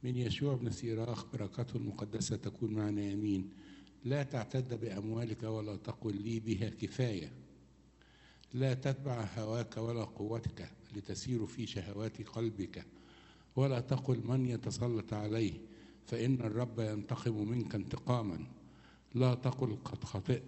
من يشوع بن سيراخ: بركته المقدسة تكون معنا يمين. لا تعتد بأموالك ولا تقل لي بها كفاية. لا تتبع هواك ولا قوتك لتسير في شهوات قلبك. ولا تقل من يتسلط عليه، فإن الرب ينتقم منك انتقاما. لا تقل قد خطئت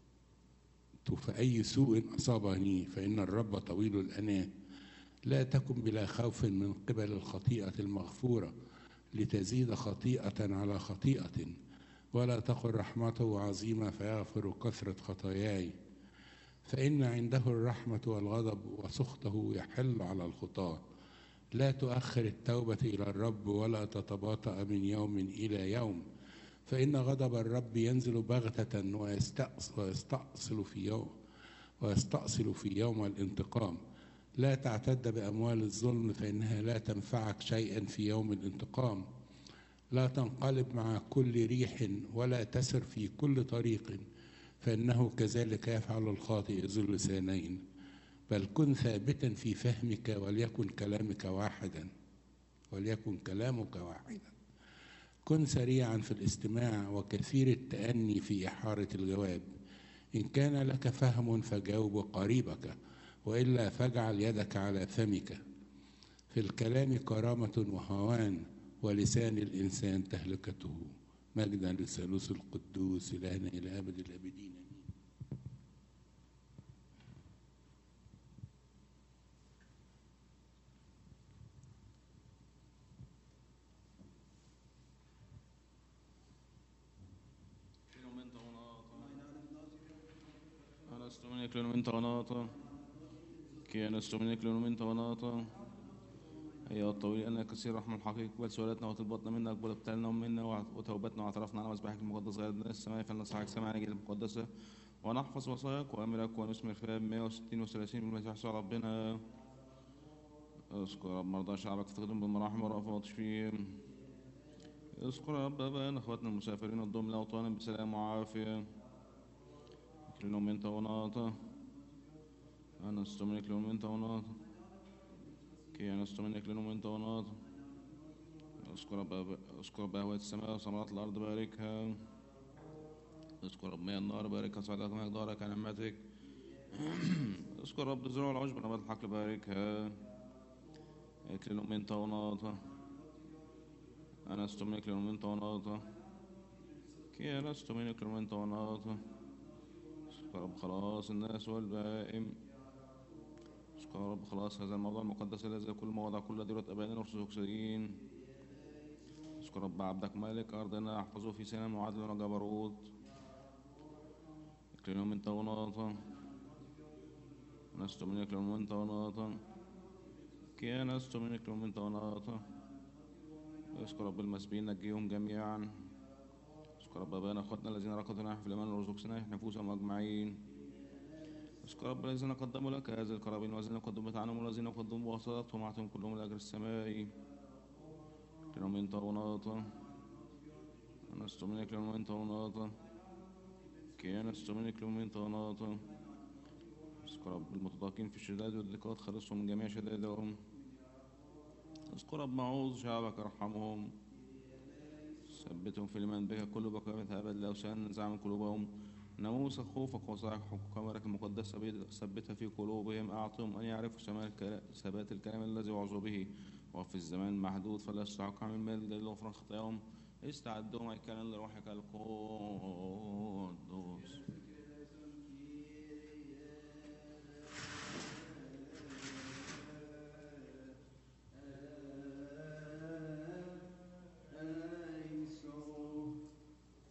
فأي سوء أصابني، فإن الرب طويل الأناة. لا تكن بلا خوف من قبل الخطيئة المغفورة لتزيد خطيئة على خطيئة. ولا تقل رحمته عظيمة فيغفر كثرة خطاياي، فإن عنده الرحمة والغضب وسخطه يحل على الخطاة. لا تؤخر التوبة إلى الرب ولا تتباطأ من يوم إلى يوم، فإن غضب الرب ينزل بغتة ويستأصل في يوم الانتقام. لا تعتد بأموال الظلم، فإنها لا تنفعك شيئا في يوم الانتقام. لا تنقلب مع كل ريح ولا تسر في كل طريق، فإنه كذلك يفعل الخاطئ ذو اللسانين. بل كن ثابتا في فهمك وليكن كلامك واحدا. كن سريعا في الاستماع وكثير التأني في إحارة الجواب. إن كان لك فهم فجاوب قريبك، وإلا فاجعل يدك على فمك. في الكلام كرامة وهوان، ولسان الإنسان تهلكته. مجدا للثالوث القدوس إلهنا إلى أبد الآبدين. أيها الطويل أنك كثير رحمة الحقيق، بل سؤالاتنا وطلباتنا منا أقبل ابتلنا منا وتوبتنا واعترفنا على مذبحك المقدس غير من السماء، فلنصحك سماع نجيل المقدسة ونحفظ وصاياك وأمرك ونثمر فيها 160 و30 بالمسيح يسوع ربنا. اذكر رب مرضى شعبك تخدم بالمراحم والرأفة وتشفيهم. اذكر رب أبائنا أخواتنا المسافرين الضم لأوطانهم بسلام وعافية. كلهم أنت وناطة أنا استملك لهم أنت وناطة كي أنا استملك لهم أنت وناطة. اذكر بهوة السماء وثمرات الأرض باركها. اذكر رب مياه النار باركها، صعدك مقدارك عن نعمتك. اذكر رب زروع العشب نبات الحقل باركها. اكلهم أنت وناطة أنا استملك لهم أنت وناطة كي أنا استملك لهم أنت وناطة. اذكر رب خلاص الناس والبائم. اذكر رب خلاص هذا الموضوع المقدس الذي كل مواضع كل ديرة أبائنا الأرثوذكسيين. اذكر رب عبدك مالك أرضنا احفظه في سلام وعدل وجبروت. اكلهم أنت وناطة أنا استملك لهم أنت وناطة كي أنا استملك لهم أنت وناطة. اذكر رب المسبين نجيهم جميعا. اذكر رب أبانا أخواتنا الذين ركضوا في الإيمان وارزقنا نفوسهم أجمعين. اذكر رب الذين قدموا لك هذه القرابين والذين قدمت عنهم والذين قدموا بواسطتهم أعطهم كلهم الأجر السمائي. كلهم أنت وناطة أنا استملك لهم أنت وناطة كي أنا استملك لهم أنت وناطة. اذكر رب المتضايقين في الشدائد والضيقات خلصهم من جميع شدائدهم. اذكر رب معوذ شعبك ارحمهم. ثبتهم في الإيمان بك كل بقية أبد الأوثان نزع من قلوبهم ناموس خوفك وصاعك حكمك المقدسة ثبتها في قلوبهم. أعطهم أن يعرفوا ثبات الكلام الذي وعظوا به، وفي الزمان المحدود فلا يستحق عن المال لغفران خطاياهم. استعدوا هيكلا لروحك القدوس.